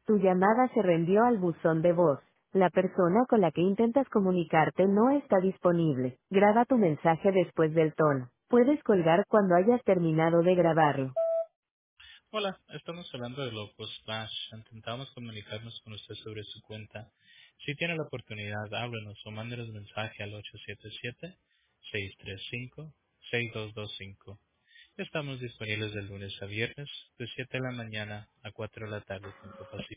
Tu llamada se reenvió al buzón de voz. La persona con la que intentas comunicarte no está disponible. Graba tu mensaje después del tono. Puedes colgar cuando hayas terminado de grabarlo. Hola, estamos hablando de Locos Flash. Intentamos comunicarnos con usted sobre su cuenta. Si tiene la oportunidad, háblenos o mándenos mensaje al 877-635-6225. Estamos disponibles de lunes a viernes, de 7 de la mañana a 4 de la tarde, tiempo pacífico.